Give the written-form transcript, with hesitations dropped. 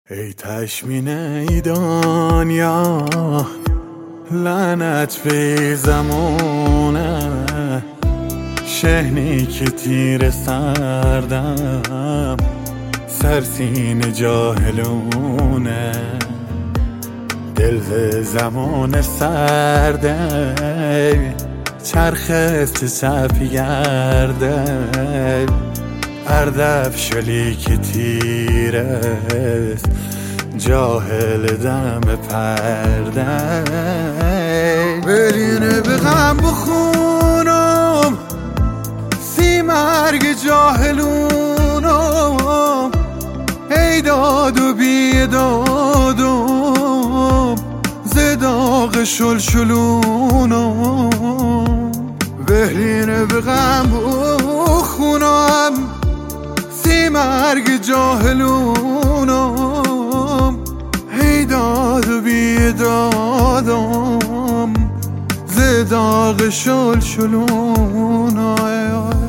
ای تشمین ای دنیا لعنت به زمونه شهنی که تیر سردم سرسین جاهلونه دل زمان سرده چرخ استساف گرده اردف شلی که تیره جاهل دم پرده برینه به غم بخونم سی مرگ جاهلونم ای داد و بیدادم زداغ شلشلونم برینه به غم بخونم سی مرگ جاهلونم ای داد و بیدادم زداغ شلشلونم